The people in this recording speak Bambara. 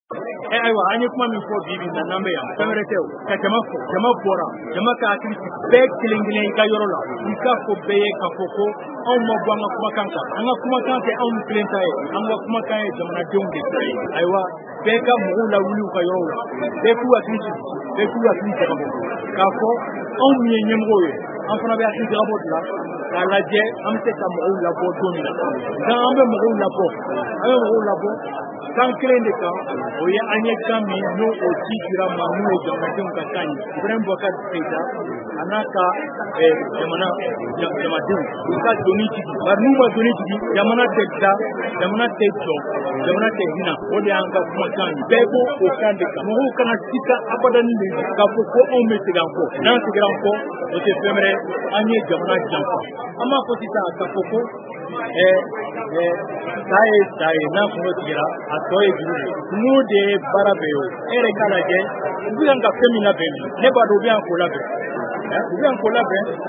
Aywa an ye kuma min fɔ bi na n'an bɛ yan fɛn wɛrɛ tɛ o ka jama fɔ jama bɔra jama ka hakili bɛɛ kelen kelen i ka yɔrɔ la i k'a fɔ bɛɛ ye k'a fɔ ko anw ma bɔ an ka kumakan kan an ka kumakan tɛ anw kelen ta ye an ka kumakan ye jamanadenw de ta ye ayiwa bɛɛ ka mɔgɔw lawuli u ka yɔrɔw la bɛɛ k'u hakili sigi bɛɛ k'u hakili jagabɔ k'a fɔ anw min ye ɲɛmɔgɔw ye an fana bɛ hakili jagabɔ dilan k'a lajɛ an bɛ se ka mɔgɔw labɔ don min na nka an bɛ mɔgɔw labɔ kan kelen de kan o ye an ye kan min n'o o ci dira ma n'o ye jamanadenw ka kan ye Ibrahim Boubacar Keïta a n'a ka jamanadenw u ka doni jigi bari n'u ma doni jigi jamana tɛ da jamana tɛ jɔ jamana tɛ hinɛ o de y'an ka kumakan ye bɛɛ ko o kan de kan mɔgɔw kana sika abadani de k'a fɔ ko anw bɛ segin an kɔ n'an seginna an kɔ o tɛ fɛn wɛrɛ an ye jamana janfa an b'a fɔ sisan k'a fɔ ko sa ye n'a kungo tigɛra a tɔ ye juru de n'o de ye baara bɛɛ ye e yɛrɛ k'a lajɛ u bɛ ka fɛn min labɛn ne b'a dɔn u bɛ yan k'o labɛn